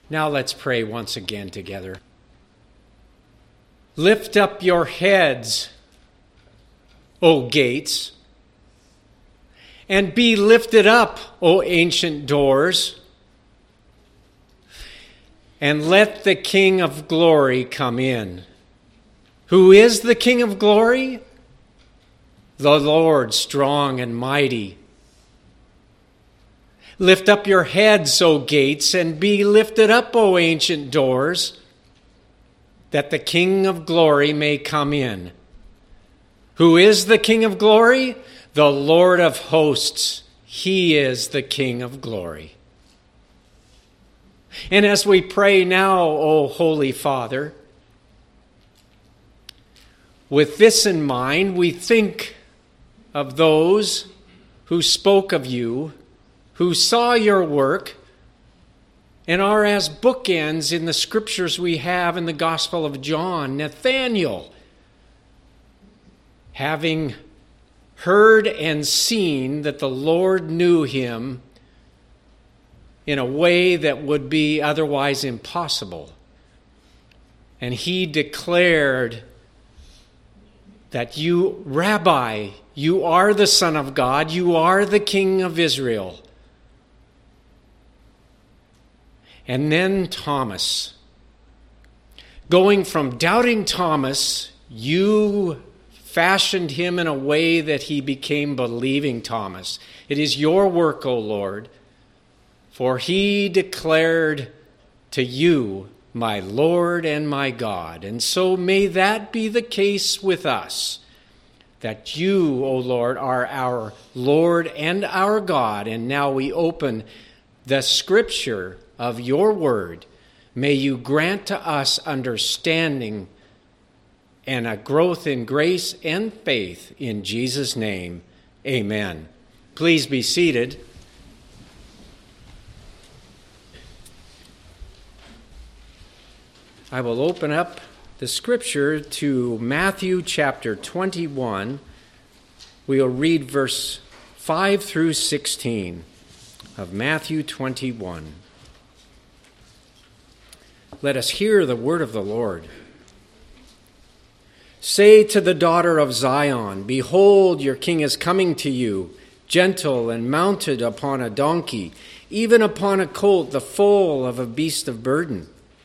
Now let's pray once again together. Lift up your heads, O gates, and be lifted up, O ancient doors, and let the King of glory come in. Who is the King of glory? The Lord strong and mighty. Lift up your heads, O gates, and be lifted up, O ancient doors, that the King of glory may come in. Who is the King of glory? The Lord of hosts. He is the King of glory. And as we pray now, O Holy Father, with this in mind, we think of those who spoke of you, who saw your work, and are as bookends in the scriptures we have in the Gospel of John. Nathanael, having heard and seen that the Lord knew him in a way that would be otherwise impossible. And he declared that you, Rabbi, you are the Son of God, you are the King of Israel. And then Thomas. Going from doubting Thomas, you fashioned him in a way that he became believing Thomas. It is your work, O Lord, for he declared to you, my Lord and my God. And so may that be the case with us, that you, O Lord, are our Lord and our God. And now we open the scripture of your word. May you grant to us understanding and a growth in grace and faith in Jesus' name. Amen. Please be seated. I will open up the scripture to Matthew chapter 21. We will read verse 5 through 16 of Matthew 21. Let us hear the word of the Lord. Say to the daughter of Zion, behold, your king is coming to you, gentle and mounted upon a donkey, even upon a colt, the foal of a beast of burden.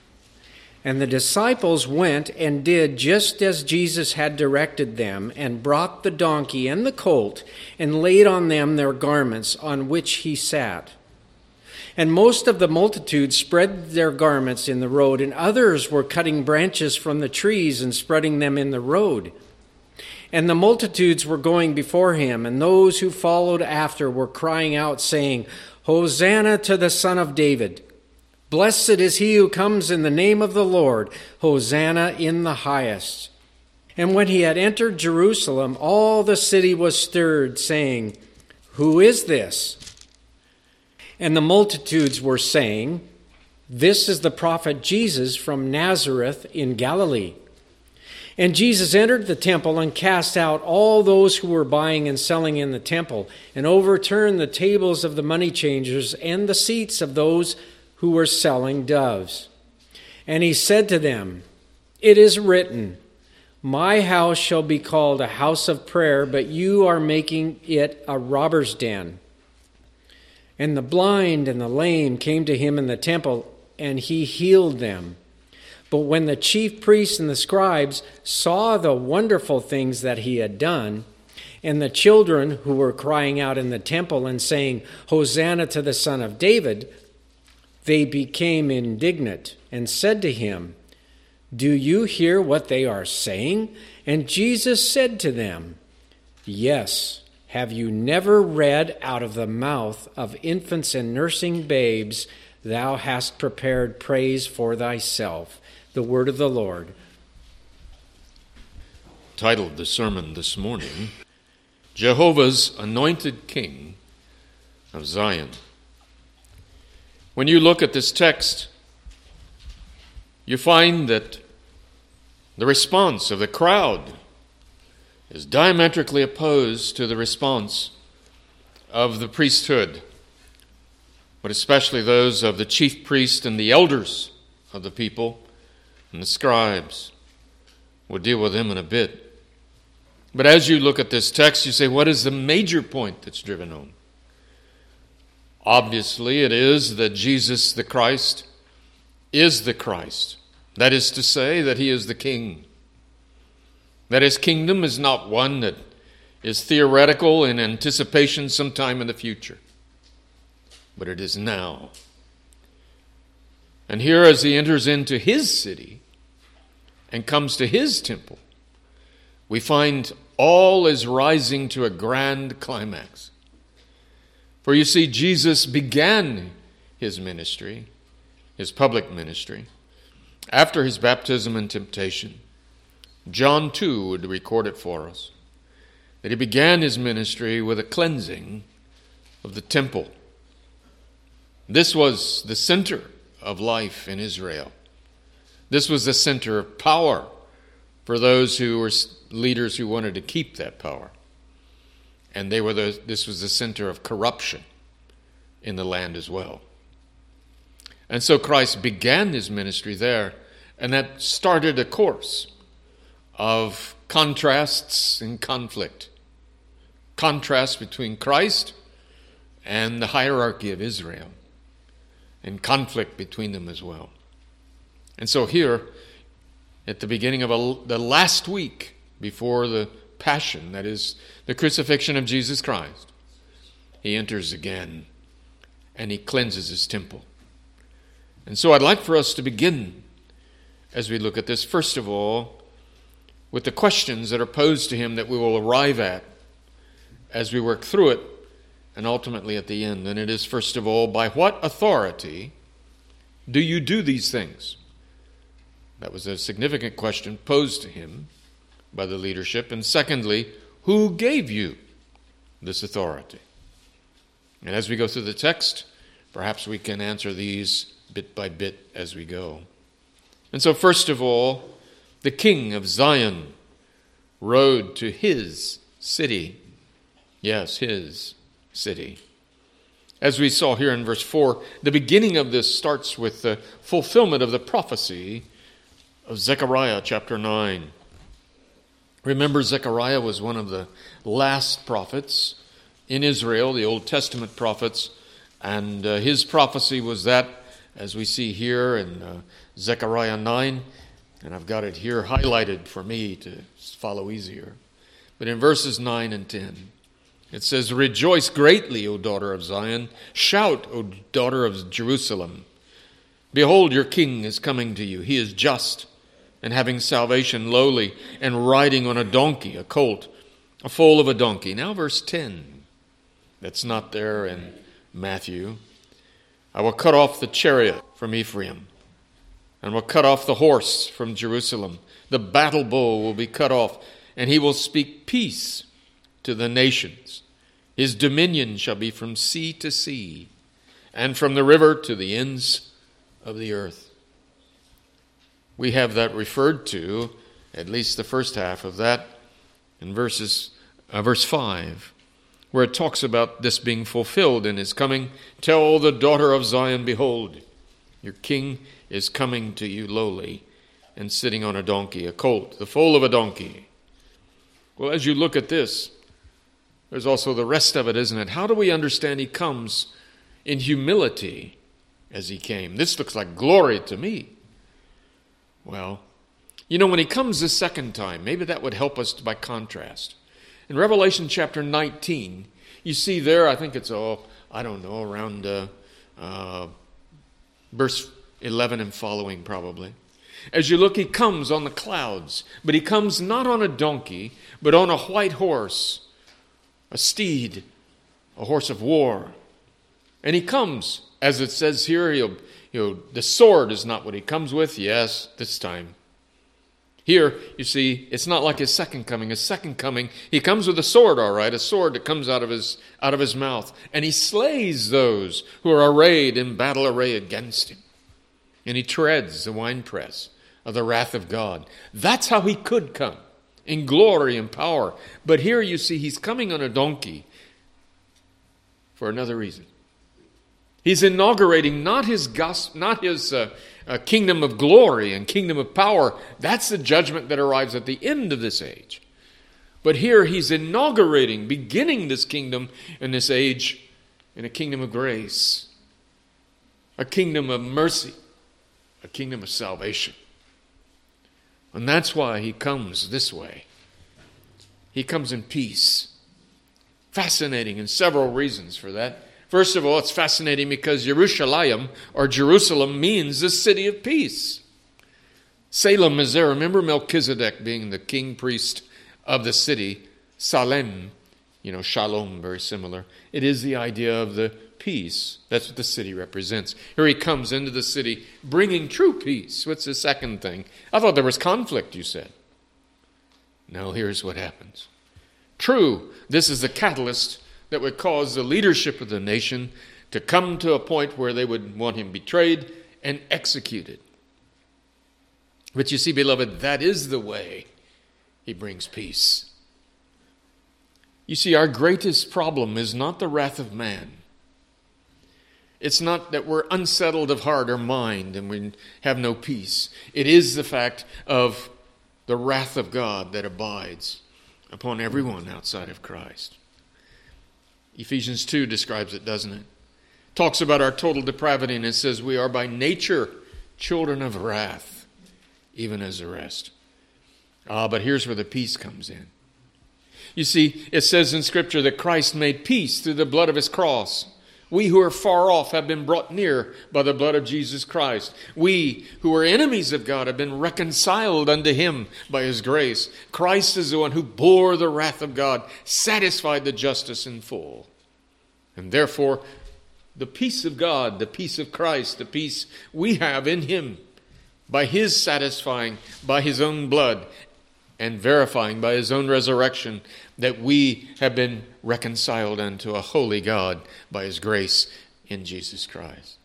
And the disciples went and did just as Jesus had directed them, and brought the donkey and the colt, and laid on them their garments, on which he sat. And most of the multitude spread their garments in the road, and others were cutting branches from the trees and spreading them in the road. And the multitudes were going before him, and those who followed after were crying out, saying, Hosanna to the Son of David! Blessed is he who comes in the name of the Lord. Hosanna in the highest. And when he had entered Jerusalem, all the city was stirred, saying, Who is this? And the multitudes were saying, This is the prophet Jesus from Nazareth in Galilee. And Jesus entered the temple and cast out all those who were buying and selling in the temple, and overturned the tables of the money changers and the seats of those who were selling doves. And he said to them, It is written, My house shall be called a house of prayer, but you are making it a robber's den. And the blind and the lame came to him in the temple, and he healed them. But when the chief priests and the scribes saw the wonderful things that he had done, and the children who were crying out in the temple and saying, Hosanna to the Son of David, they became indignant and said to him, Do you hear what they are saying? And Jesus said to them, Yes. Have you never read, out of the mouth of infants and nursing babes, thou hast prepared praise for thyself? The word of the Lord. Titled the sermon this morning, Jehovah's Anointed King of Zion. When you look at this text, you find that the response of the crowd is diametrically opposed to the response of the priesthood. but especially those of the chief priest and the elders of the people and the scribes. We'll deal with them in a bit. But as you look at this text, you say, what is the major point that's driven home? Obviously, it is that Jesus the Christ is the Christ. That is to say, that he is the King. That his kingdom is not one that is theoretical in anticipation sometime in the future, but it is now. And here, as he enters into his city and comes to his temple, we find all is rising to a grand climax. For you see, Jesus began his ministry, his public ministry, after his baptism and temptation. John 2 would record it for us, that he began his ministry with a cleansing of the temple. This was the center of life in Israel. This was the center of power for those who were leaders who wanted to keep that power. And this was the center of corruption in the land as well. And so Christ began his ministry there, and that started a course of contrasts and conflict. Contrast between Christ and the hierarchy of Israel, and conflict between them as well. And so here, at the beginning of the last week before the Passion, that is, the crucifixion of Jesus Christ, he enters again, and he cleanses his temple. And so I'd like for us to begin, as we look at this, first of all, with the questions that are posed to him that we will arrive at as we work through it, and ultimately at the end. And it is, first of all, by what authority do you do these things? That was a significant question posed to him by the leadership. And secondly, who gave you this authority? And as we go through the text, perhaps we can answer these bit by bit as we go. And so first of all, the King of Zion rode to his city. Yes, his city. As we saw here in verse 4, the beginning of this starts with the fulfillment of the prophecy of Zechariah chapter 9. Remember, Zechariah was one of the last prophets in Israel, the Old Testament prophets, and his prophecy was that, as we see here in Zechariah 9, and I've got it here highlighted for me to follow easier. But in verses 9 and 10, it says, "Rejoice greatly, O daughter of Zion. Shout, O daughter of Jerusalem. Behold, your king is coming to you. He is just and having salvation, lowly, and riding on a donkey, a colt, a foal of a donkey." Now verse 10. That's not there in Matthew. "I will cut off the chariot from Ephraim, and will cut off the horse from Jerusalem. The battle bow will be cut off, and he will speak peace to the nations. His dominion shall be from sea to sea, and from the river to the ends of the earth." We have that referred to, at least the first half of that, in verse 5, where it talks about this being fulfilled in his coming. "Tell the daughter of Zion, behold, your king is coming to you lowly and sitting on a donkey, a colt, the foal of a donkey." Well, as you look at this, there's also the rest of it, isn't it? How do we understand he comes in humility as he came? This looks like glory to me. Well, when he comes the second time, maybe that would help us by contrast. In Revelation chapter 19, you see there, I think it's, around verse 11 and following probably. As you look, he comes on the clouds, but he comes not on a donkey, but on a white horse, a steed, a horse of war. And he comes, as it says here, the sword is not what he comes with. Yes, this time. Here, you see, it's not like his second coming. His second coming, he comes with a sword, all right, a sword that comes out of his mouth. And he slays those who are arrayed in battle array against him. And he treads the winepress of the wrath of God. That's how he could come, in glory and power. But here you see he's coming on a donkey for another reason. He's inaugurating not his kingdom of glory and kingdom of power. That's the judgment that arrives at the end of this age. But here he's inaugurating, beginning this kingdom in this age in a kingdom of grace, a kingdom of mercy, a kingdom of salvation. And that's why he comes this way. He comes in peace. Fascinating, and several reasons for that. First of all, it's fascinating because Jerusalem means the city of peace. Salem is there. Remember Melchizedek being the king priest of the city. Salem, shalom, very similar. It is the idea of the peace. That's what the city represents. Here he comes into the city bringing true peace. What's the second thing? I thought there was conflict, you said. No, here's what happens. True, this is the catalyst that would cause the leadership of the nation to come to a point where they would want him betrayed and executed. But you see, beloved, that is the way he brings peace. You see, our greatest problem is not the wrath of man. It's not that we're unsettled of heart or mind and we have no peace. It is the fact of the wrath of God that abides upon everyone outside of Christ. Ephesians 2 describes it, doesn't it? Talks about our total depravity, and it says we are by nature children of wrath, even as the rest. But here's where the peace comes in. You see, it says in Scripture that Christ made peace through the blood of his cross. We who are far off have been brought near by the blood of Jesus Christ. We who are enemies of God have been reconciled unto him by his grace. Christ is the one who bore the wrath of God, satisfied the justice in full. And therefore, the peace of God, the peace of Christ, the peace we have in him, by his satisfying, by his own blood, and verifying by his own resurrection that we have been reconciled unto a holy God by his grace in Jesus Christ.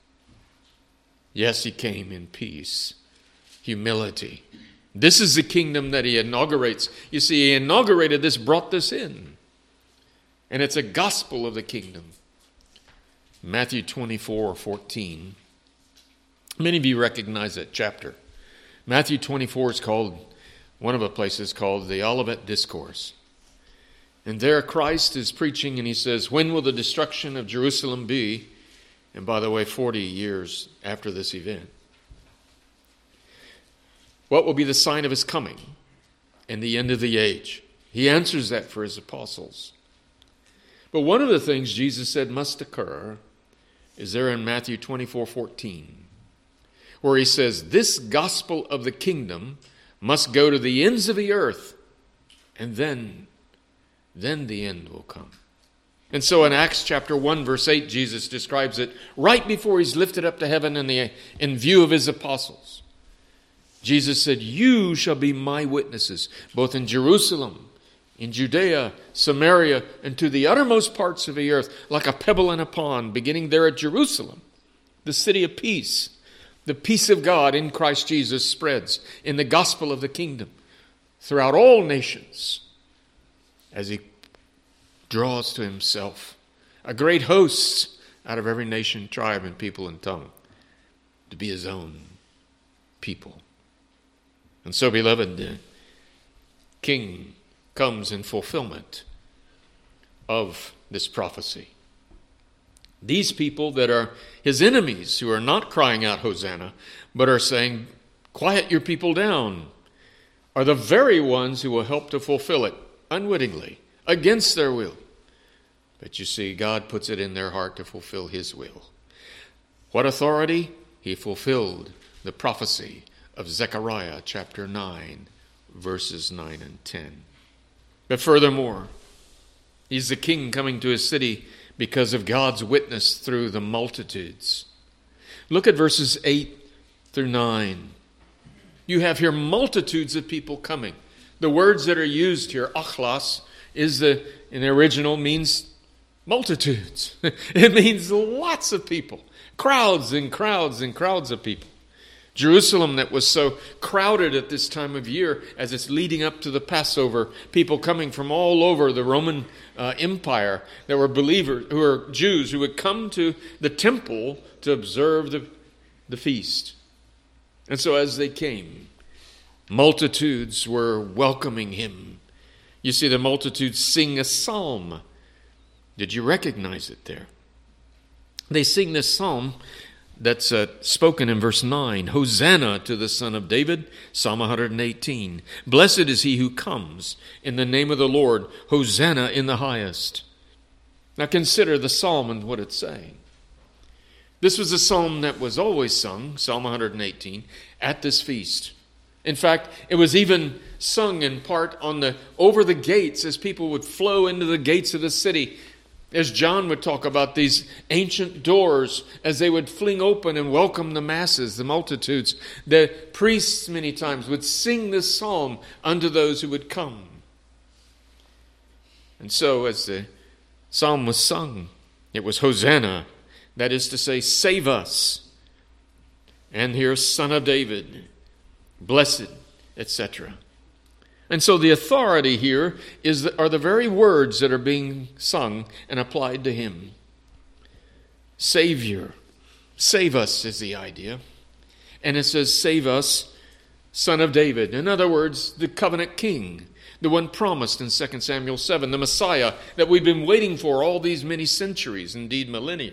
Yes, he came in peace, humility. This is the kingdom that he inaugurates. You see, he inaugurated this, brought this in. And it's a gospel of the kingdom. Matthew 24:14. Many of you recognize that chapter. Matthew 24 is called, one of the places called the Olivet Discourse. And there Christ is preaching and he says, when will the destruction of Jerusalem be? And by the way, 40 years after this event. What will be the sign of his coming and the end of the age? He answers that for his apostles. But one of the things Jesus said must occur is there in Matthew 24:14, where he says, this gospel of the kingdom must go to the ends of the earth, and then the end will come. And so in Acts chapter 1, verse 8, Jesus describes it right before he's lifted up to heaven in view of his apostles. Jesus said, you shall be my witnesses, both in Jerusalem, in Judea, Samaria, and to the uttermost parts of the earth, like a pebble in a pond, beginning there at Jerusalem, the city of peace. The peace of God in Christ Jesus spreads in the gospel of the kingdom throughout all nations as he draws to himself a great host out of every nation, tribe, and people and tongue to be his own people. And so, beloved, the King comes in fulfillment of this prophecy. These people that are his enemies, who are not crying out Hosanna, but are saying, quiet your people down, are the very ones who will help to fulfill it unwittingly, against their will. But you see, God puts it in their heart to fulfill his will. What authority? He fulfilled the prophecy of Zechariah chapter 9, verses 9 and 10. But furthermore, he's the king coming to his city because of God's witness through the multitudes. Look at verses 8 through 9. You have here multitudes of people coming. The words that are used here, achlas, in the original means multitudes. It means lots of people. Crowds and crowds and crowds of people. Jerusalem that was so crowded at this time of year as it's leading up to the Passover, people coming from all over the Roman Empire that were believers, who were Jews, who would come to the temple to observe the feast. And so as they came, multitudes were welcoming him. You see the multitudes sing a psalm. Did you recognize it there? They sing this psalm that's spoken in verse 9. Hosanna to the Son of David, Psalm 118. Blessed is he who comes in the name of the Lord. Hosanna in the highest. Now consider the psalm and what it's saying. This was a psalm that was always sung, Psalm 118, at this feast. In fact, it was even sung in part over the gates as people would flow into the gates of the city. As John would talk about these ancient doors, as they would fling open and welcome the masses, the multitudes, the priests many times would sing this psalm unto those who would come. And so as the psalm was sung, it was Hosanna, that is to say, save us. And here's Son of David, blessed, etc. And so the authority here are the very words that are being sung and applied to him. Savior, save us is the idea. And it says, save us, Son of David. In other words, the covenant king, the one promised in 2 Samuel 7, the Messiah that we've been waiting for all these many centuries, indeed millennia.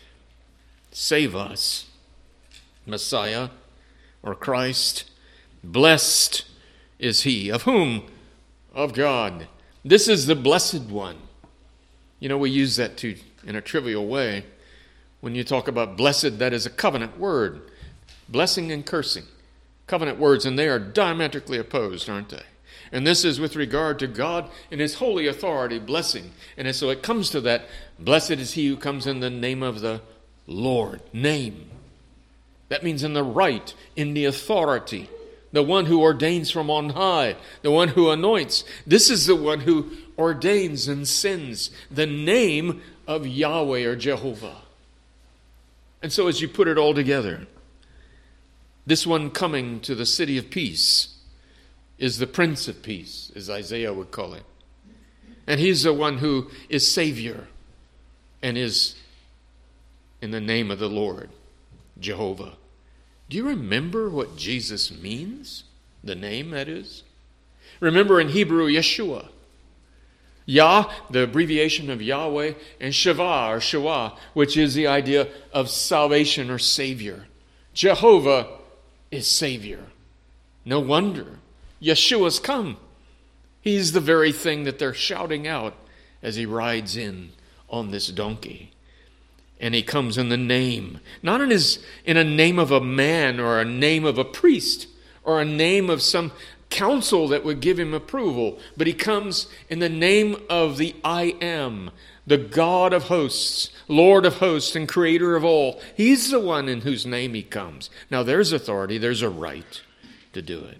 Save us, Messiah or Christ. Blessed is he. Of whom? Of God. This is the blessed one. You know, we use that too in a trivial way. When you talk about blessed, that is a covenant word. Blessing and cursing. Covenant words, and they are diametrically opposed, aren't they? And this is with regard to God and his holy authority, blessing. And so it comes to that, blessed is he who comes in the name of the Lord. Name. That means in the right, in the authority. The one who ordains from on high, the one who anoints. This is the one who ordains and sends, the name of Yahweh or Jehovah. And so as you put it all together, this one coming to the city of peace is the Prince of Peace, as Isaiah would call it. And he's the one who is Savior and is in the name of the Lord, Jehovah. Do you remember what Jesus means? The name, that is. Remember in Hebrew, Yeshua. Yah, the abbreviation of Yahweh, and Sheva or Shua, which is the idea of salvation or Savior. Jehovah is Savior. No wonder. Yeshua's come. He's the very thing that they're shouting out as he rides in on this donkey. And he comes in the name, not in a name of a man or a name of a priest or a name of some council that would give him approval, but he comes in the name of the I Am, the God of hosts, Lord of hosts, and creator of all. He's the one in whose name he comes. Now there's authority, there's a right to do it.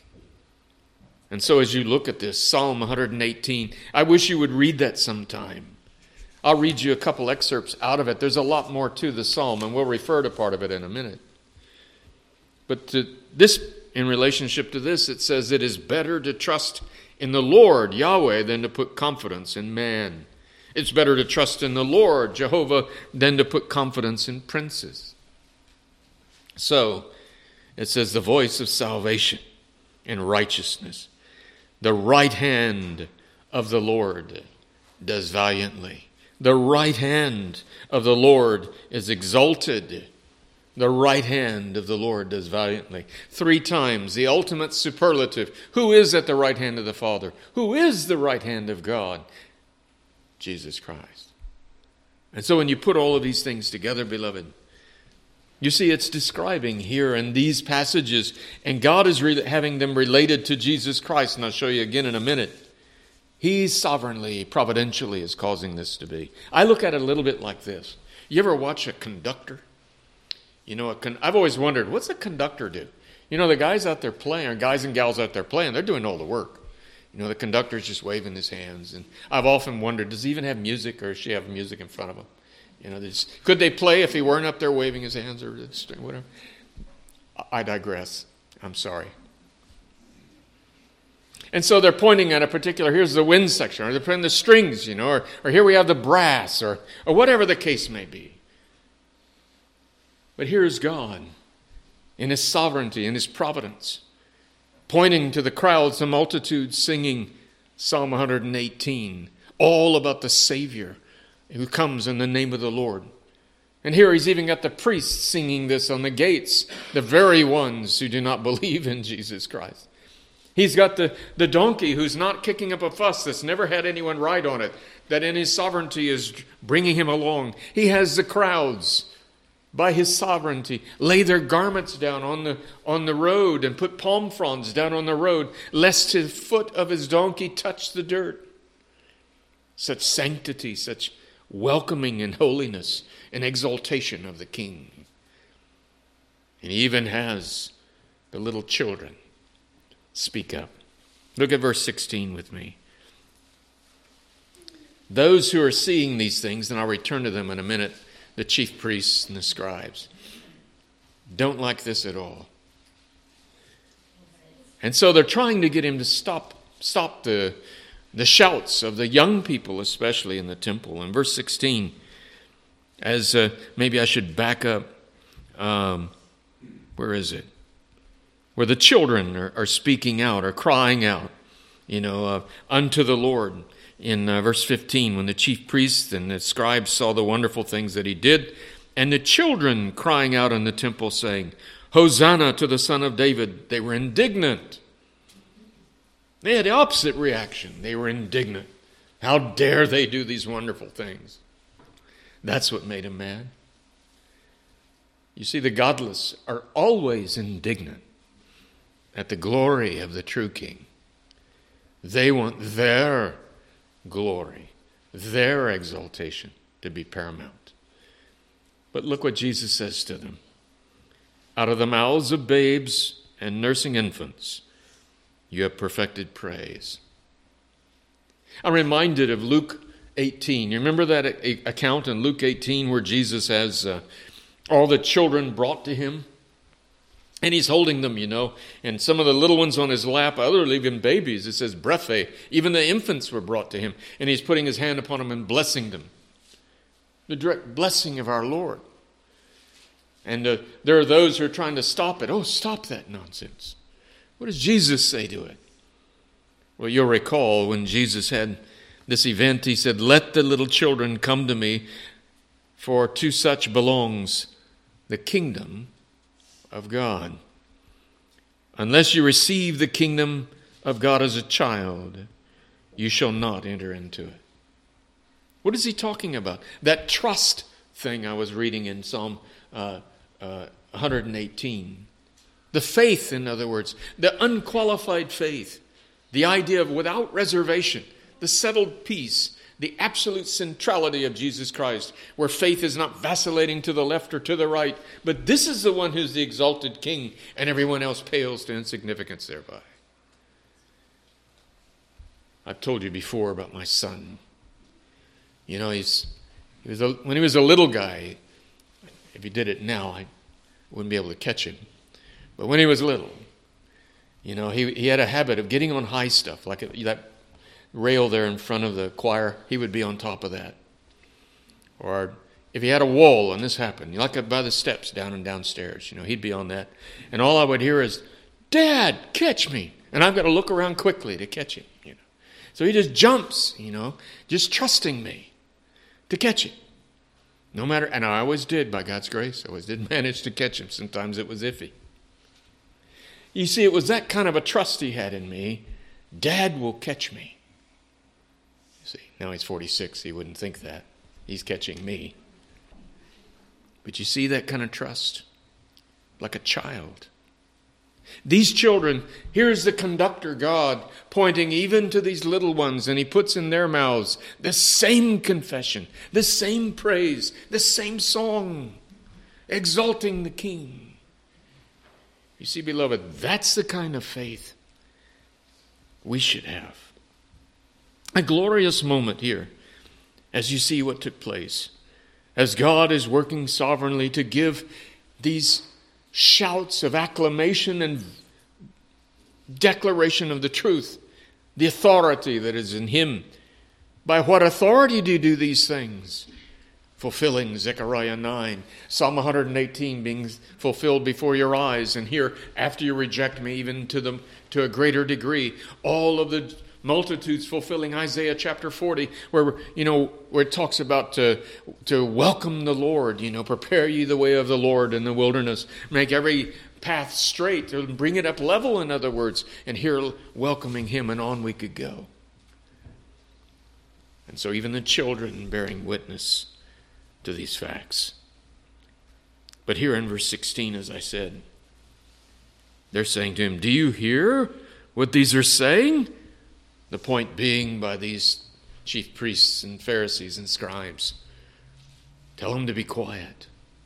And so as you look at this, Psalm 118, I wish you would read that sometime. I'll read you a couple excerpts out of it. There's a lot more to the psalm, and we'll refer to part of it in a minute. But to this, in relationship to this, it says, it is better to trust in the Lord, Yahweh, than to put confidence in man. It's better to trust in the Lord, Jehovah, than to put confidence in princes. So, it says, the voice of salvation and righteousness. The right hand of the Lord does valiantly. The right hand of the Lord is exalted. The right hand of the Lord does valiantly. 3 times, the ultimate superlative. Who is at the right hand of the Father? Who is the right hand of God? Jesus Christ. And so when you put all of these things together, beloved, you see it's describing here in these passages, and God is having them related to Jesus Christ, and I'll show you again in a minute. He sovereignly, providentially is causing this to be. I look at it a little bit like this. You ever watch a conductor? You know, I've always wondered, what's a conductor do? You know, the guys out there playing, or guys and gals out there playing, they're doing all the work. You know, the conductor's just waving his hands. And I've often wondered, does he even have music, or does she have music in front of him? You know, could they play if he weren't up there waving his hands or whatever? I digress. I'm sorry. And so they're pointing at a particular, here's the wind section, or they're putting the strings, or here we have the brass, or whatever the case may be. But here is God in His sovereignty, in His providence, pointing to the crowds, the multitudes, singing Psalm 118, all about the Savior who comes in the name of the Lord. And here He's even got the priests singing this on the gates, the very ones who do not believe in Jesus Christ. He's got the donkey who's not kicking up a fuss, that's never had anyone ride on it, that in His sovereignty is bringing him along. He has the crowds, by His sovereignty, lay their garments down on the road and put palm fronds down on the road, lest the foot of His donkey touch the dirt. Such sanctity, such welcoming and holiness and exaltation of the King. And He even has the little children speak up. Look at verse 16 with me. Those who are seeing these things, and I'll return to them in a minute, the chief priests and the scribes, don't like this at all. And so they're trying to get Him to stop the shouts of the young people, especially in the temple. In verse 16, as maybe I should back up, where is it? Where the children are speaking out or crying out, unto the Lord. In verse 15, when the chief priests and the scribes saw the wonderful things that He did, and the children crying out in the temple saying, Hosanna to the Son of David, they were indignant. They had the opposite reaction. They were indignant. How dare they do these wonderful things? That's what made them mad. You see, the godless are always indignant at the glory of the true King. They want their glory, their exaltation to be paramount. But look what Jesus says to them. Out of the mouths of babes and nursing infants, you have perfected praise. I'm reminded of Luke 18. You remember that account in Luke 18 where Jesus has all the children brought to Him? And He's holding them, and some of the little ones on His lap, others even babies. It says brethe. Even the infants were brought to Him. And He's putting His hand upon them and blessing them. The direct blessing of our Lord. And there are those who are trying to stop it. Oh, stop that nonsense. What does Jesus say to it? Well, you'll recall when Jesus had this event, He said, let the little children come to me, for to such belongs the kingdom of God. Unless you receive the kingdom of God as a child, you shall not enter into it. What is He talking about? That trust thing I was reading in Psalm 118. The faith, in other words, the unqualified faith, the idea of without reservation, the settled peace, the absolute centrality of Jesus Christ, where faith is not vacillating to the left or to the right, but this is the one who's the exalted King, and everyone else pales to insignificance thereby. I've told you before about my son. When he was a little guy, if he did it now, I wouldn't be able to catch him. But when he was little, he had a habit of getting on high stuff, like that rail there in front of the choir, he would be on top of that. Or if he had a wall, and this happened, like by the steps down and downstairs, he'd be on that. And all I would hear is, Dad, catch me. And I've got to look around quickly to catch him. So he just jumps, just trusting me to catch him. No matter, and I always did, by God's grace. I always did manage to catch him. Sometimes it was iffy. You see, it was that kind of a trust he had in me. Dad will catch me. See, now he's 46. He wouldn't think that. He's catching me. But you see that kind of trust? Like a child. These children, here's the conductor, God, pointing even to these little ones, and He puts in their mouths the same confession, the same praise, the same song, exalting the King. You see, beloved, that's the kind of faith we should have. A glorious moment here as you see what took place. As God is working sovereignly to give these shouts of acclamation and declaration of the truth, the authority that is in him. By what authority do you do these things? Fulfilling Zechariah 9, Psalm 118 being fulfilled before your eyes, and here, after you reject me, even to a greater degree, all of the multitudes fulfilling Isaiah chapter 40, where it talks about to welcome the Lord, prepare ye the way of the Lord in the wilderness, make every path straight, bring it up level, in other words, and here welcoming him, and on we could go. And so even the children bearing witness to these facts. But here in verse 16, as I said, they're saying to him, do you hear what these are saying? The point being by these chief priests and Pharisees and scribes. Tell them to be quiet.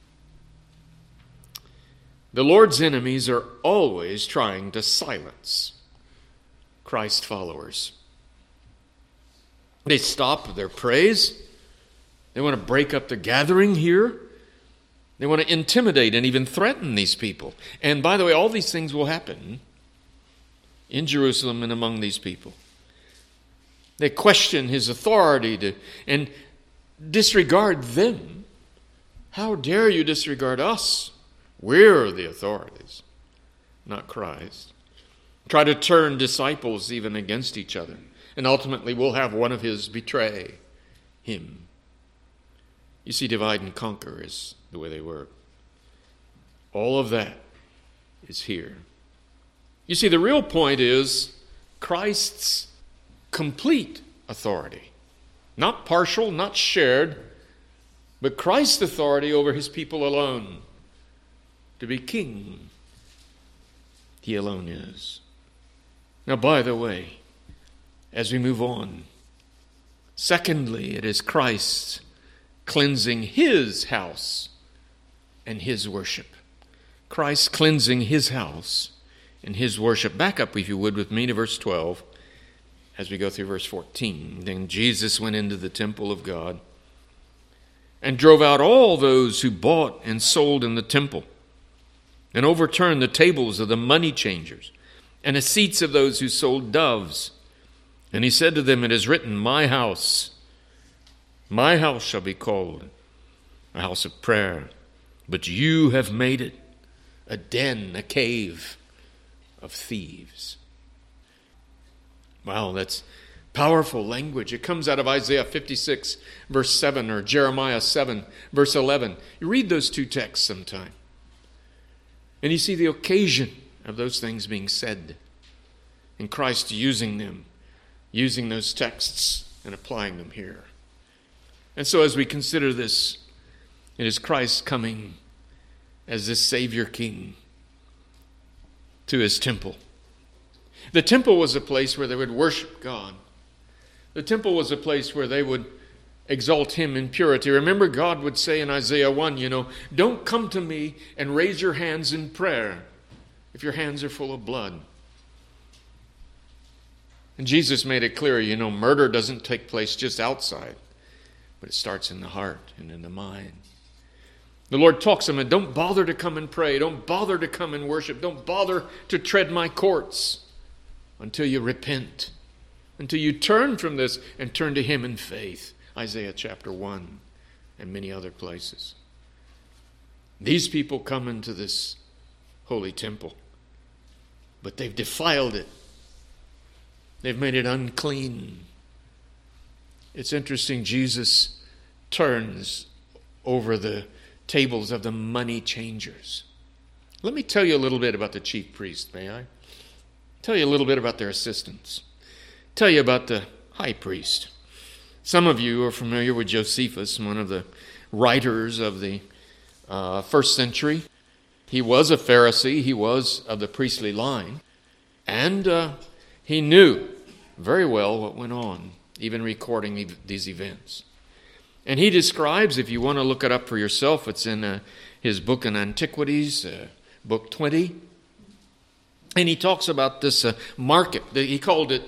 The Lord's enemies are always trying to silence Christ followers. They stop their praise. They want to break up the gathering here. They want to intimidate and even threaten these people. And by the way, all these things will happen in Jerusalem and among these people. They question his authority and disregard them. How dare you disregard us? We're the authorities, not Christ. Try to turn disciples even against each other. And ultimately we'll have one of his betray him. You see, divide and conquer is the way they work. All of that is here. You see, the real point is Christ's complete authority. Not partial, not shared, but Christ's authority over his people alone. To be king, he alone is. Now, by the way, as we move on, secondly, it is Christ cleansing his house and his worship. Christ cleansing his house and his worship. Back up, if you would, with me to verse 12 as we go through verse 14. Then Jesus went into the temple of God and drove out all those who bought and sold in the temple, and overturned the tables of the money changers and the seats of those who sold doves. And he said to them, it is written, my house shall be called a house of prayer, but you have made it a den, a cave of thieves. Wow, that's powerful language. It comes out of Isaiah 56, verse 7, or Jeremiah 7, verse 11. You read those two texts sometime, and you see the occasion of those things being said, and Christ using them, using those texts and applying them here. And so as we consider this, it is Christ coming as this Savior King to his temple. The temple was a place where they would worship God. The temple was a place where they would exalt him in purity. Remember, God would say in Isaiah 1, don't come to me and raise your hands in prayer if your hands are full of blood. And Jesus made it clear, murder doesn't take place just outside, but it starts in the heart and in the mind. The Lord talks to them, and don't bother to come and pray. Don't bother to come and worship. Don't bother to tread my courts until you repent, until you turn from this and turn to him in faith. Isaiah chapter 1 and many other places. These people come into this holy temple, but they've defiled it. They've made it unclean. It's interesting, Jesus turns over the tables of the money changers. Let me tell you a little bit about the chief priest, may I? Tell you a little bit about their assistants. Tell you about the high priest. Some of you are familiar with Josephus, one of the writers of the first century. He was a Pharisee. He was of the priestly line. And he knew very well what went on, even recording these events. And he describes, if you want to look it up for yourself, it's in his book in Antiquities, book 20. And he talks about this market. He called it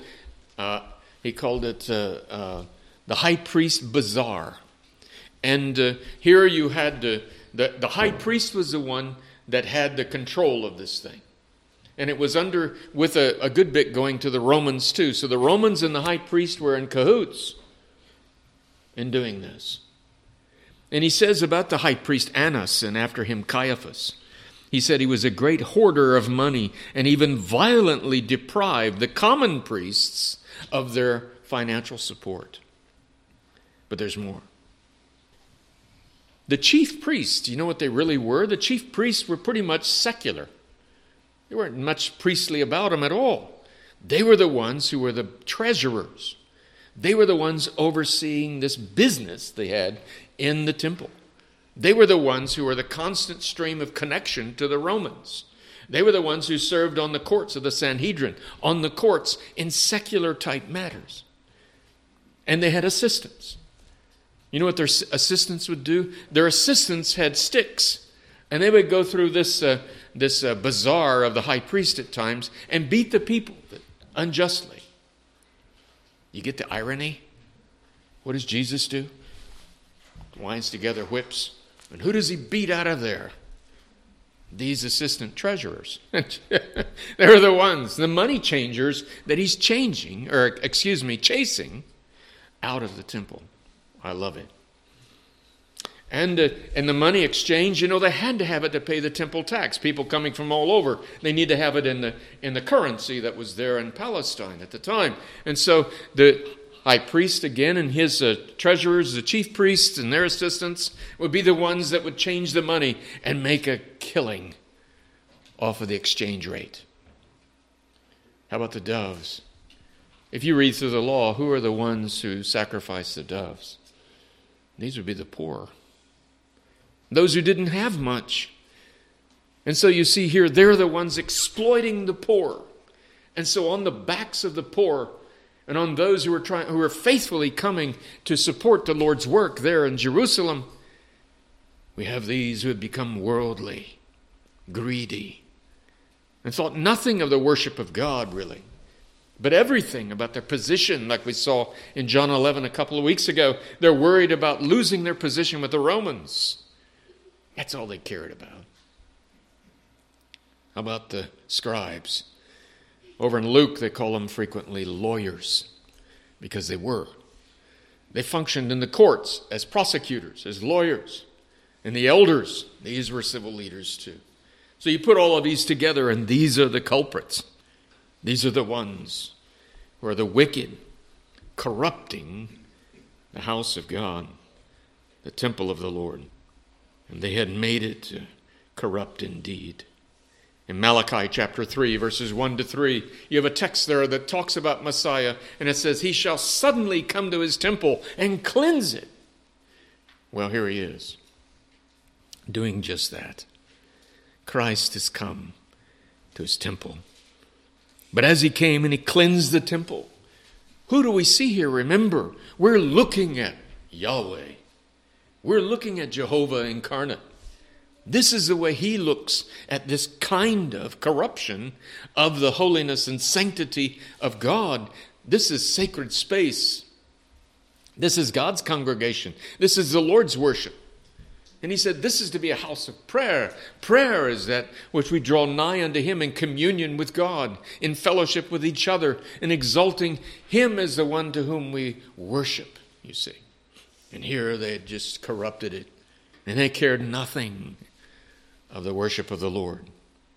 the high priest bazaar. And here you had the high priest was the one that had the control of this thing. And it was with a good bit going to the Romans too. So the Romans and the high priest were in cahoots in doing this. And he says about the high priest Annas, and after him Caiaphas, he said he was a great hoarder of money and even violently deprived the common priests of their financial support. But there's more. The chief priests, you know what they really were? The chief priests were pretty much secular. There weren't much priestly about them at all. They were the ones who were the treasurers. They were the ones overseeing this business they had in the temple. They were the ones who were the constant stream of connection to the Romans. They were the ones who served on the courts of the Sanhedrin, on the courts in secular type matters. And they had assistants. You know what their assistants would do? Their assistants had sticks, and they would go through this bazaar of the high priest at times and beat the people unjustly. You get the irony? What does Jesus do? Winds together whips. And who does he beat out of there? These assistant treasurers. They're the ones, the money changers that he's chasing out of the temple. I love it. And the money exchange, they had to have it to pay the temple tax. People coming from all over, they need to have it in the currency that was there in Palestine at the time. And so the high priest again and his treasurers, the chief priests and their assistants, would be the ones that would change the money and make a killing off of the exchange rate. How about the doves? If you read through the law, who are the ones who sacrifice the doves? These would be the poor. Those who didn't have much. And so you see here, they're the ones exploiting the poor. And so on the backs of the poor and on those who are faithfully coming to support the Lord's work there in Jerusalem, we have these who have become worldly, greedy, and thought nothing of the worship of God, really, but everything about their position, like we saw in John 11 a couple of weeks ago. They're worried about losing their position with the Romans. That's all they cared about. How about the scribes? Over in Luke, they call them frequently lawyers, because they were. They functioned in the courts as prosecutors, as lawyers. And the elders, these were civil leaders too. So you put all of these together, and these are the culprits. These are the ones who are the wicked, corrupting the house of God, the temple of the Lord. And they had made it corrupt indeed. In Malachi chapter 3, verses 1 to 3, you have a text there that talks about Messiah, and it says, he shall suddenly come to his temple and cleanse it. Well, here he is, doing just that. Christ has come to his temple. But as he came and he cleansed the temple, who do we see here? Remember, we're looking at Yahweh. We're looking at Jehovah incarnate. This is the way he looks at this kind of corruption of the holiness and sanctity of God. This is sacred space. This is God's congregation. This is the Lord's worship. And he said, this is to be a house of prayer. Prayer is that which we draw nigh unto him in communion with God, in fellowship with each other, and exalting him as the one to whom we worship, you see. And here they had just corrupted it, and they cared nothing of the worship of the Lord.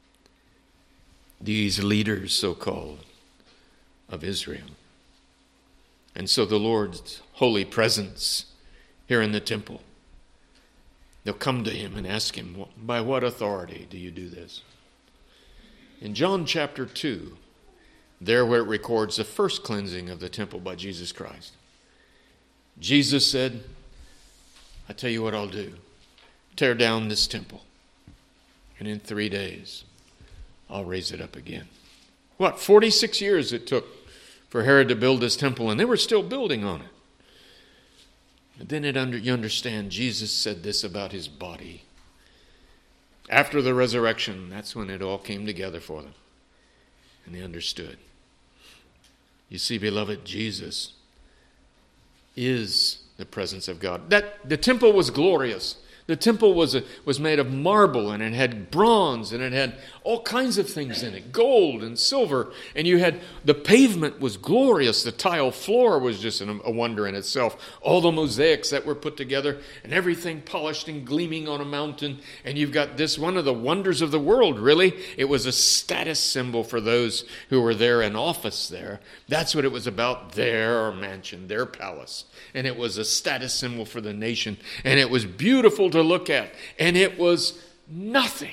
These leaders, so-called, of Israel. And so the Lord's holy presence here in the temple, they'll come to him and ask him, by what authority do you do this? In John chapter 2, there where it records the first cleansing of the temple by Jesus Christ, Jesus said, I tell you what I'll do. Tear down this temple, and in 3 days, I'll raise it up again. 46 years it took for Herod to build this temple, and they were still building on it. But then you understand, Jesus said this about his body. After the resurrection, that's when it all came together for them. And they understood. You see, beloved, Jesus is the presence of God. That the temple was glorious. The temple was made of marble, and it had bronze, and it had all kinds of things in it, gold and silver. And the pavement was glorious. The tile floor was just a wonder in itself. All the mosaics that were put together, and everything polished and gleaming on a mountain. And you've got this, one of the wonders of the world, really. It was a status symbol for those who were there in office there. That's what it was about, their mansion, their palace. And it was a status symbol for the nation. And it was beautiful to look at. And it was nothing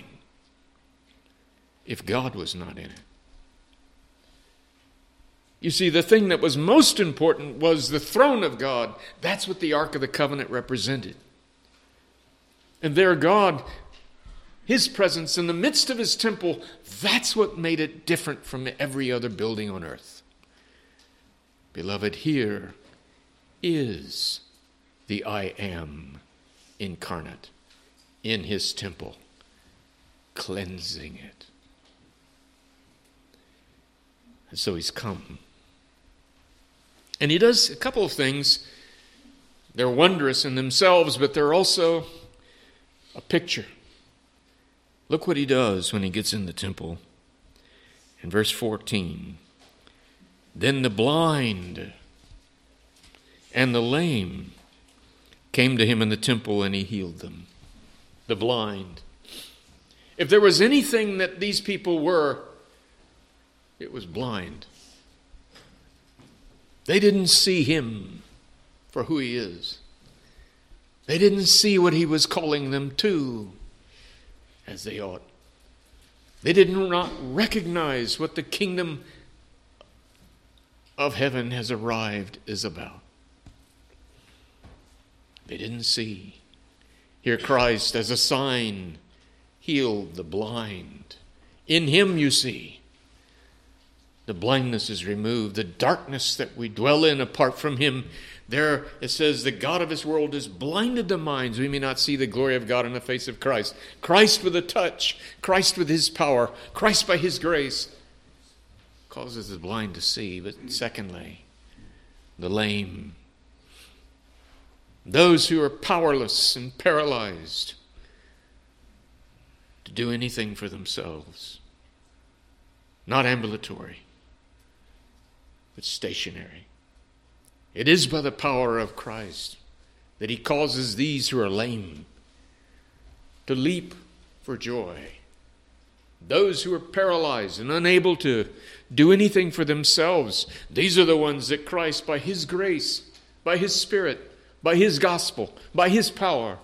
if God was not in it. You see, the thing that was most important was the throne of God. That's what the Ark of the Covenant represented. And there God, his presence in the midst of his temple, that's what made it different from every other building on earth. Beloved, here is the I Am incarnate in his temple, cleansing it. And so he's come. And he does a couple of things. They're wondrous in themselves, but they're also a picture. Look what he does when he gets in the temple. In verse 14, then the blind and the lame came to him in the temple, and he healed them. The blind. If there was anything that these people were, it was blind. They didn't see him for who he is. They didn't see what he was calling them to as they ought. They did not recognize what the kingdom of heaven has arrived is about. They didn't see. Here Christ, as a sign, healed the blind. In him, you see, the blindness is removed. The darkness that we dwell in apart from him, there it says the God of this world has blinded the minds. We may not see the glory of God in the face of Christ. Christ with a touch, Christ with his power, Christ by his grace causes the blind to see. But secondly, the lame, those who are powerless and paralyzed to do anything for themselves, not ambulatory, but stationary. It is by the power of Christ that he causes these who are lame to leap for joy. Those who are paralyzed and unable to do anything for themselves, these are the ones that Christ, by his grace, by his Spirit, by his gospel, by his power,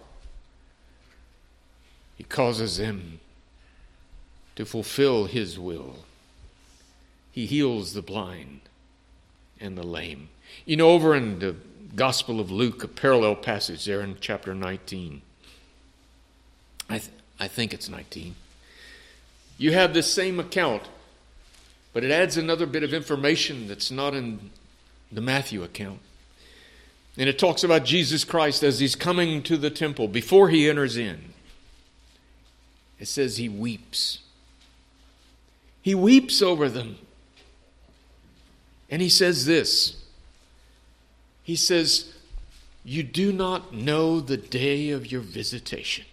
he causes them to fulfill his will. He heals the blind and the lame. You know, over in the Gospel of Luke, a parallel passage there in chapter 19. I think it's 19. You have this same account, but it adds another bit of information that's not in the Matthew account. And it talks about Jesus Christ as he's coming to the temple. Before he enters in, it says he weeps. He weeps over them. And he says this. He says, you do not know the day of your visitation.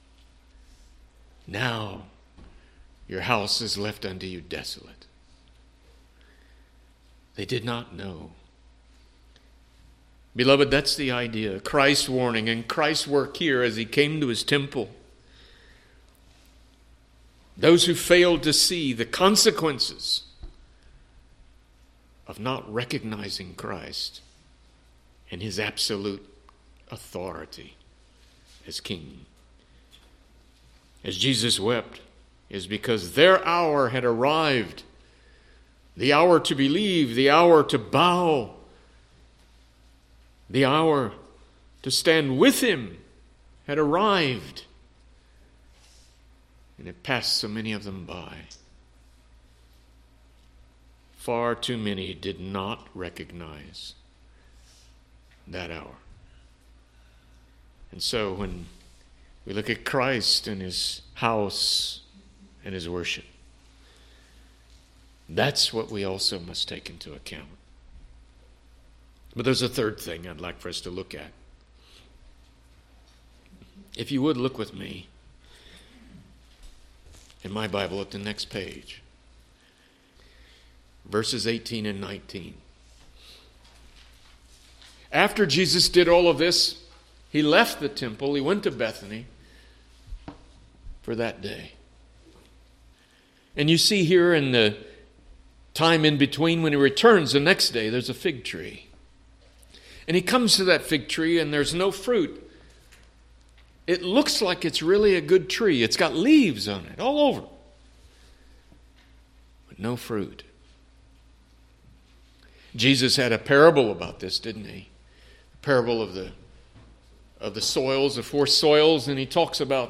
Now your house is left unto you desolate. They did not know. Beloved, that's the idea. Christ's warning and Christ's work here as he came to his temple. Those who failed to see the consequences of not recognizing Christ and his absolute authority as king. As Jesus wept, is because their hour had arrived. The hour to believe, the hour to bow, the hour to stand with him had arrived. And it passed so many of them by. Far too many did not recognize that hour. And so when we look at Christ and his house and his worship, that's what we also must take into account. But there's a third thing I'd like for us to look at. If you would, look with me in my Bible at the next page. Verses 18 and 19. After Jesus did all of this, he left the temple. He went to Bethany for that day. And you see here in the time in between, when he returns the next day, there's a fig tree. And he comes to that fig tree and there's no fruit. It looks like it's really a good tree. It's got leaves on it all over, but no fruit. Jesus had a parable about this, didn't he? A parable of the soils, the four soils, and he talks about,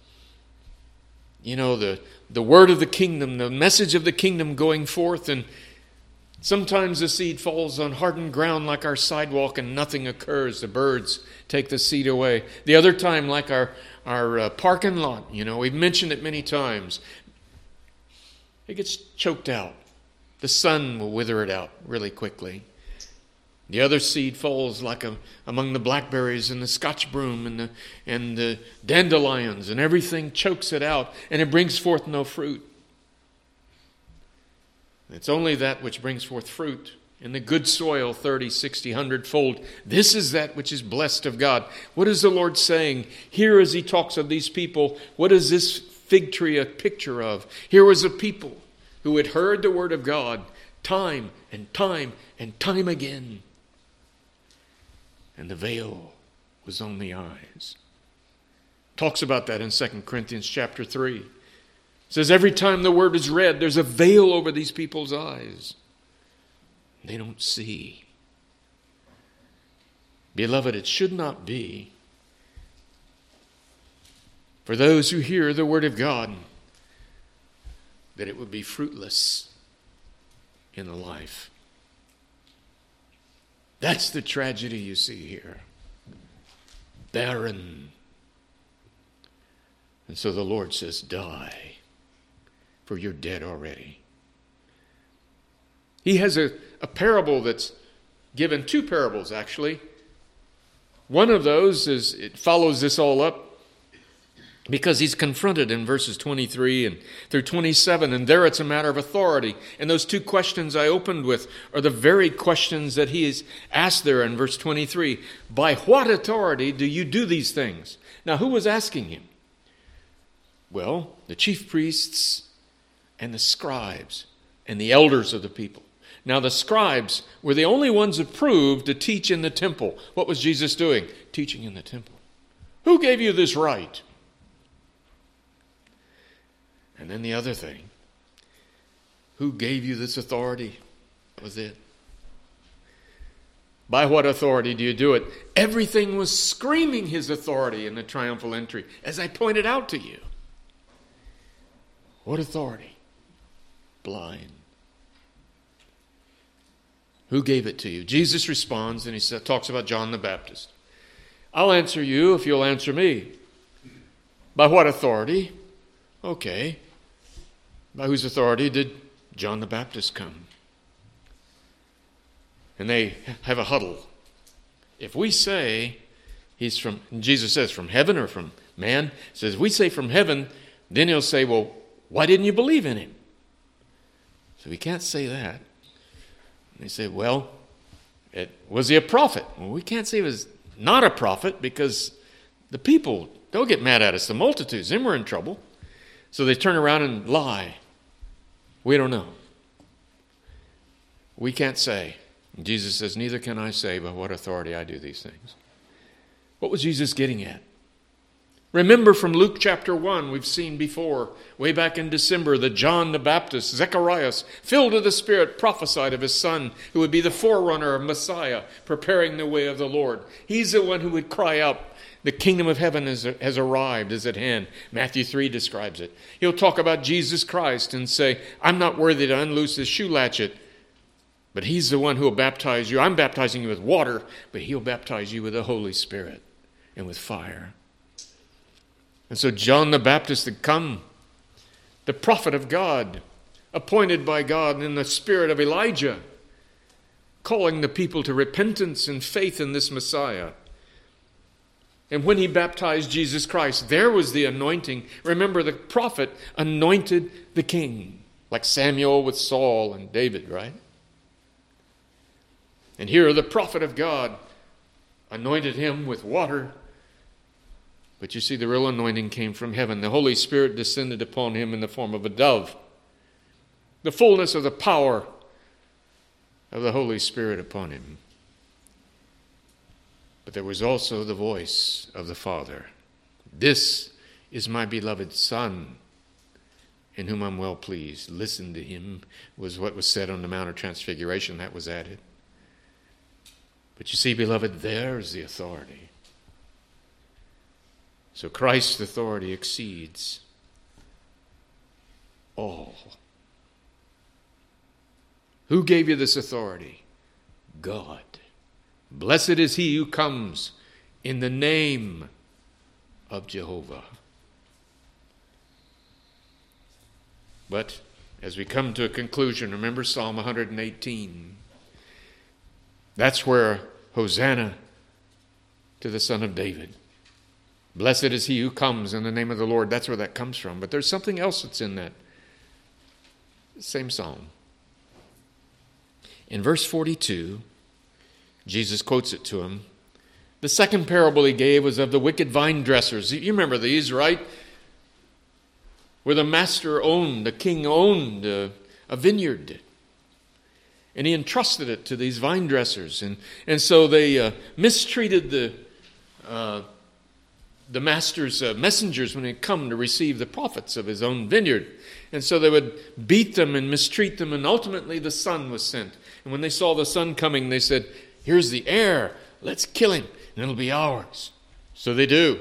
the word of the kingdom, the message of the kingdom going forth, and sometimes the seed falls on hardened ground like our sidewalk and nothing occurs. The birds take the seed away. The other time, like our parking lot, we've mentioned it many times. It gets choked out. The sun will wither it out really quickly. The other seed falls like among the blackberries and the Scotch broom and the dandelions, and everything chokes it out, and it brings forth no fruit. It's only that which brings forth fruit in the good soil, 30, 60, 100-fold. This is that which is blessed of God. What is the Lord saying here as he talks of these people? What is this fig tree a picture of? Here was a people who had heard the word of God time and time and time again. And the veil was on the eyes. Talks about that in 2 Corinthians chapter 3. It says every time the word is read, there's a veil over these people's eyes. They don't see. Beloved, it should not be for those who hear the word of God that it would be fruitless in the life. That's the tragedy you see here. Barren. And so the Lord says, die, for you're dead already. He has a parable that's given, two parables actually. One of those it follows this all up because he's confronted in verses 23 and through 27, and there it's a matter of authority. And those two questions I opened with are the very questions that he is asked there in verse 23. By what authority do you do these things? Now, who was asking him? Well, the chief priests and the scribes and the elders of the people. Now, the scribes were the only ones approved to teach in the temple. What was Jesus doing? Teaching in the temple. Who gave you this right? And then the other thing. Who gave you this authority? That was it. By what authority do you do it? Everything was screaming his authority in the triumphal entry, as I pointed out to you. What authority? Blind. Who gave it to you? Jesus responds, and he talks about John the Baptist. I'll answer you if you'll answer me. By what authority? Okay. By whose authority did John the Baptist come? And they have a huddle. If we say he's from, Jesus says, from heaven or from man, says, if we say from heaven, then he'll say, well, why didn't you believe in him? So we can't say that. And they say, well, was he a prophet? Well, we can't say he was not a prophet because the people, they'll get mad at us, the multitudes, then we're in trouble. So they turn around and lie. We don't know. We can't say. And Jesus says, neither can I say by what authority I do these things. What was Jesus getting at? Remember from Luke chapter 1, we've seen before, way back in December, that John the Baptist, Zacharias, filled with the Spirit, prophesied of his son, who would be the forerunner of Messiah, preparing the way of the Lord. He's the one who would cry out, the kingdom of heaven has arrived, is at hand. Matthew 3 describes it. He'll talk about Jesus Christ and say, I'm not worthy to unloose his shoe latchet, but he's the one who will baptize you. I'm baptizing you with water, but he'll baptize you with the Holy Spirit and with fire. And so John the Baptist had come, the prophet of God, appointed by God in the spirit of Elijah, calling the people to repentance and faith in this Messiah. And when he baptized Jesus Christ, there was the anointing. Remember, the prophet anointed the king, like Samuel with Saul and David, right? And here the prophet of God anointed him with water. But you see, the real anointing came from heaven. The Holy Spirit descended upon him in the form of a dove. The fullness of the power of the Holy Spirit upon him. But there was also the voice of the Father. This is my beloved Son, in whom I'm well pleased. Listen to him, was what was said on the Mount of Transfiguration. That was added. But you see, beloved, there's the authority. So Christ's authority exceeds all. Who gave you this authority? God. Blessed is he who comes in the name of Jehovah. But as we come to a conclusion, remember Psalm 118. That's where Hosanna to the Son of David. Blessed is he who comes in the name of the Lord. That's where that comes from. But there's something else that's in that same psalm. In verse 42, Jesus quotes it to him. The second parable he gave was of the wicked vine dressers. You remember these, right? Where the king owned a vineyard. And he entrusted it to these vine dressers. And so they mistreated the master's messengers when they come to receive the profits of his own vineyard. And so they would beat them and mistreat them, and ultimately the son was sent. And when they saw the son coming, they said, here's the heir, let's kill him, and it'll be ours. So they do.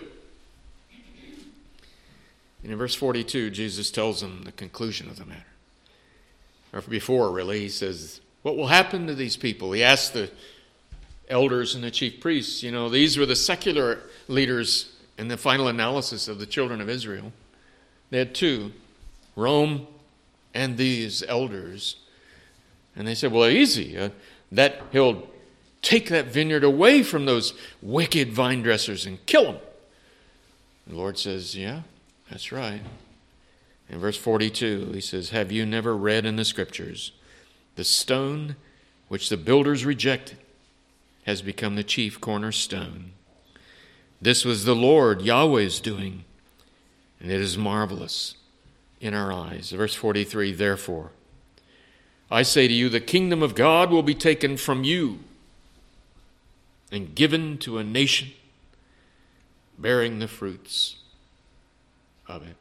And in verse 42, Jesus tells them the conclusion of the matter. Or before, really, he says, what will happen to these people? He asked the elders and the chief priests. You know, these were the secular leaders in the final analysis of the children of Israel. They had two, Rome and these elders. And they said, well, easy. That he'll take that vineyard away from those wicked vine dressers and kill them. The Lord says, yeah, that's right. In verse 42, he says, have you never read in the scriptures, the stone which the builders rejected has become the chief cornerstone. This was the Lord, Yahweh's doing, and it is marvelous in our eyes. Verse 43, therefore, I say to you, the kingdom of God will be taken from you and given to a nation bearing the fruits of it.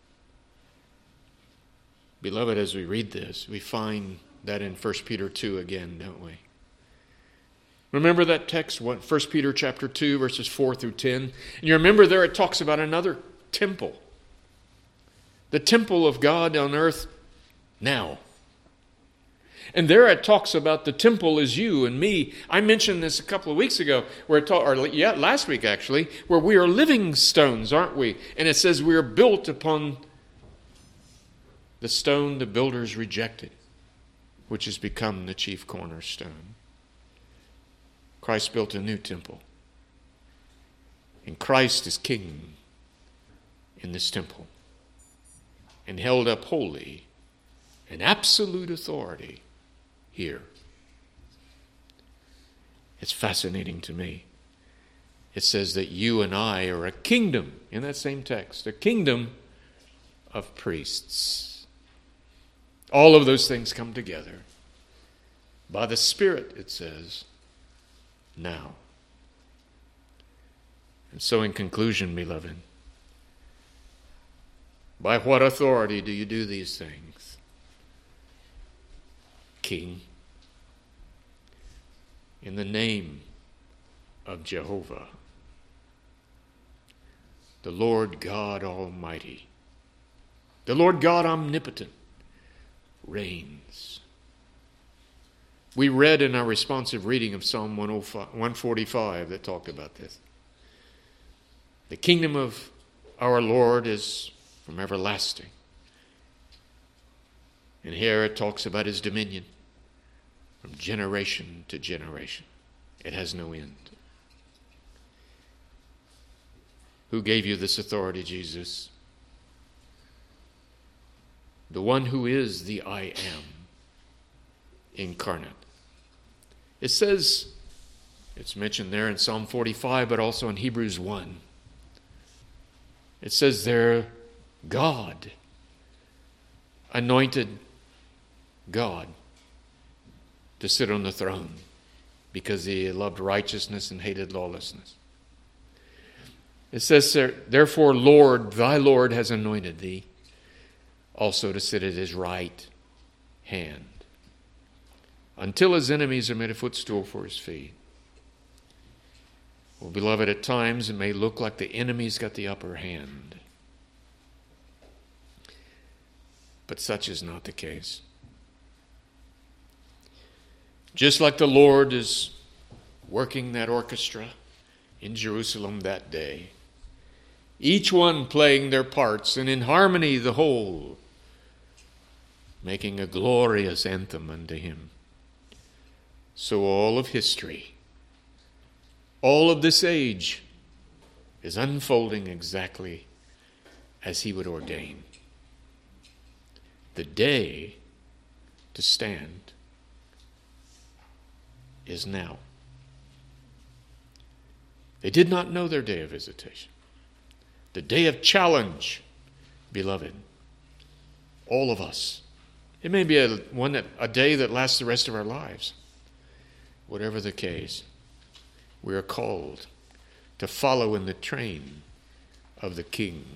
Beloved, as we read this, we find that in 1 Peter 2 again, don't we? Remember that text, 1 Peter chapter 2, verses 4 through 10? And you remember there it talks about another temple. The temple of God on earth now. And there it talks about the temple is you and me. I mentioned this a couple of weeks ago, last week actually, where we are living stones, aren't we? And it says we are built upon the stone the builders rejected, which has become the chief cornerstone. Christ built a new temple. And Christ is king in this temple and held up holy and absolute authority here. It's fascinating to me. It says that you and I are a kingdom, in that same text, a kingdom of priests. All of those things come together. By the Spirit, it says, now. And so in conclusion, beloved, by what authority do you do these things? King, in the name of Jehovah, the Lord God Almighty, the Lord God Omnipotent, reigns. We read in our responsive reading of Psalm 145 that talked about this. The kingdom of our Lord is from everlasting. And here it talks about his dominion from generation to generation. It has no end. Who gave you this authority, Jesus? The one who is the I am incarnate. It says, it's mentioned there in Psalm 45, but also in Hebrews 1. It says there, God, anointed God to sit on the throne because he loved righteousness and hated lawlessness. It says there, therefore, Lord, thy Lord has anointed thee also to sit at his right hand until his enemies are made a footstool for his feet. Well, beloved, at times it may look like the enemy's got the upper hand. But such is not the case. Just like the Lord is working that orchestra in Jerusalem that day, each one playing their parts, and in harmony the whole, making a glorious anthem unto him. So all of history, all of this age is unfolding exactly as he would ordain. The day to stand is now. They did not know their day of visitation. The day of challenge, beloved, all of us. It may be a day that lasts the rest of our lives. Whatever the case, we are called to follow in the train of the King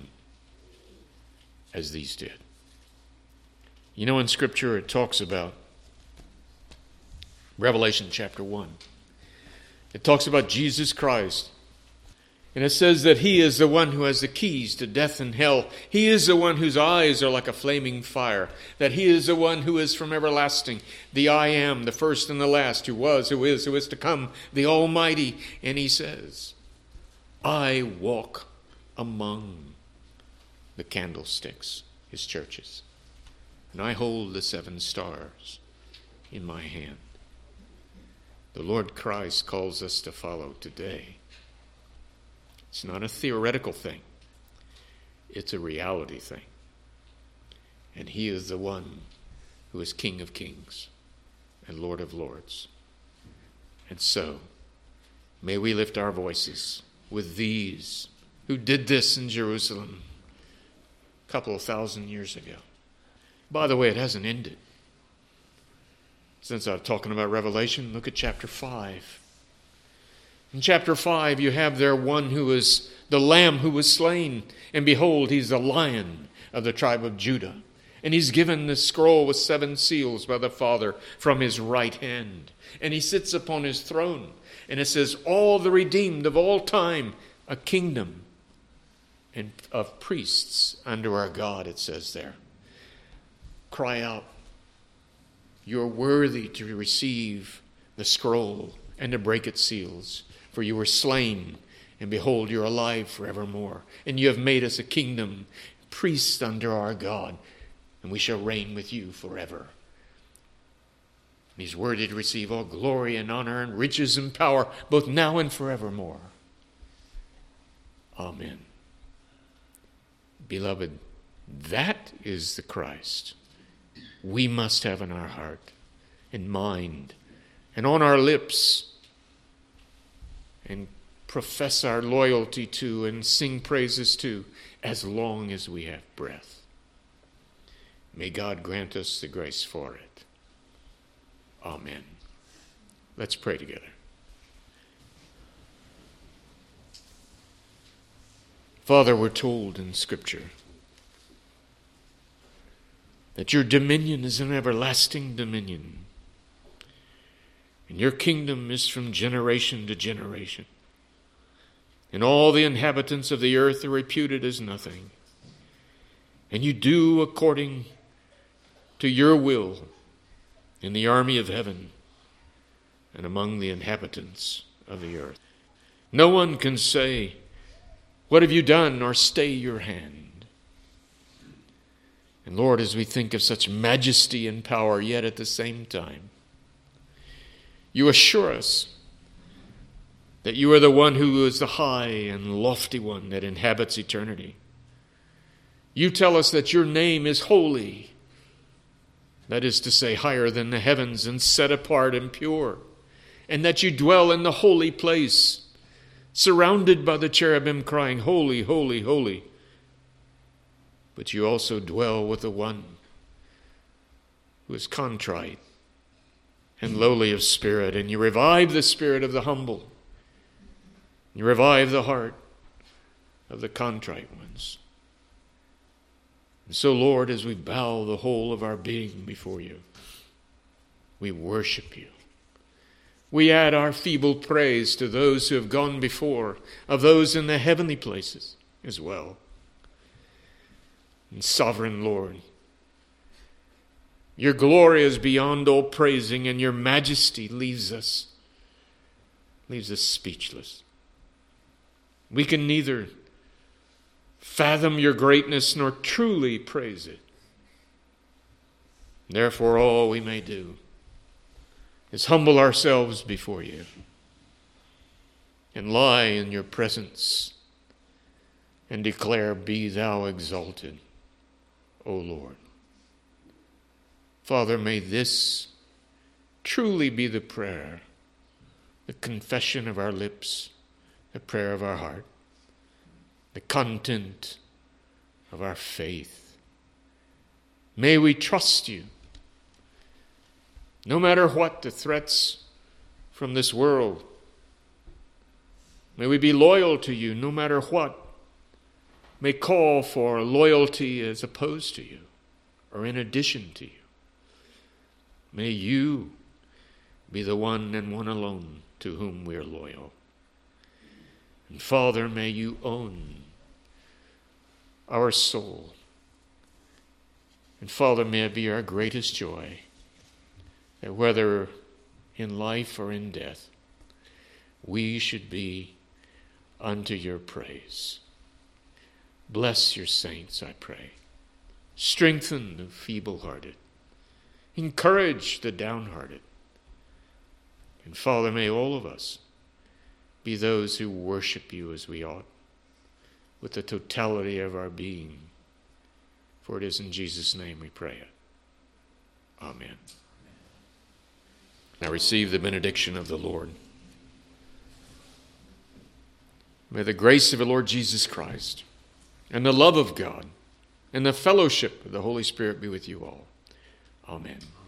as these did. You know, in Scripture it talks about Revelation chapter 1. It talks about Jesus Christ. And it says that he is the one who has the keys to death and hell. He is the one whose eyes are like a flaming fire. That he is the one who is from everlasting. The I am, the first and the last, who was, who is to come, the Almighty. And he says, I walk among the candlesticks, his churches. And I hold the 7 stars in my hand. The Lord Christ calls us to follow today. It's not a theoretical thing. It's a reality thing. And he is the one who is King of kings and Lord of lords. And so, may we lift our voices with these who did this in Jerusalem a couple of thousand years ago. By the way, it hasn't ended. Since I'm talking about Revelation, look at chapter 5. In chapter 5, you have there one who is the Lamb who was slain. And behold, he's the Lion of the tribe of Judah. And he's given the scroll with 7 seals by the Father from his right hand. And he sits upon his throne. And it says, all the redeemed of all time, a kingdom and of priests unto our God, it says there. Cry out, you're worthy to receive the scroll and to break its seals. For you were slain, and behold, you're alive forevermore. And you have made us a kingdom, priests unto our God, and we shall reign with you forever. And he's worthy to receive all glory and honor and riches and power, both now and forevermore. Amen. Beloved, that is the Christ we must have in our heart and mind and on our lips, and profess our loyalty to and sing praises to as long as we have breath. May God grant us the grace for it. Amen. Let's pray together. Father, we're told in Scripture that your dominion is an everlasting dominion. And your kingdom is from generation to generation. And all the inhabitants of the earth are reputed as nothing. And you do according to your will in the army of heaven and among the inhabitants of the earth. No one can say, what have you done, or stay your hand. And Lord, as we think of such majesty and power, yet at the same time, you assure us that you are the one who is the high and lofty one that inhabits eternity. You tell us that your name is holy, that is to say, higher than the heavens and set apart and pure, and that you dwell in the holy place, surrounded by the cherubim crying, holy, holy, holy. But you also dwell with the one who is contrite and lowly of spirit, and you revive the spirit of the humble. You revive the heart of the contrite ones. And so, Lord, as we bow the whole of our being before you, we worship you. We add our feeble praise to those who have gone before, of those in the heavenly places as well. And sovereign Lord, your glory is beyond all praising, and your majesty leaves us speechless. We can neither fathom your greatness nor truly praise it. Therefore, all we may do is humble ourselves before you and lie in your presence and declare, be thou exalted, O Lord. Father, may this truly be the prayer, the confession of our lips, the prayer of our heart, the content of our faith. May we trust you, no matter what the threats from this world. May we be loyal to you, no matter what may call for loyalty as opposed to you or in addition to you. May you be the one and one alone to whom we are loyal. And Father, may you own our soul. And Father, may it be our greatest joy that whether in life or in death, we should be unto your praise. Bless your saints, I pray. Strengthen the feeble-hearted. Encourage the downhearted. And Father, may all of us be those who worship you as we ought, with the totality of our being. For it is in Jesus' name we pray it. Amen. Now receive the benediction of the Lord. May the grace of the Lord Jesus Christ and the love of God and the fellowship of the Holy Spirit be with you all. Amen.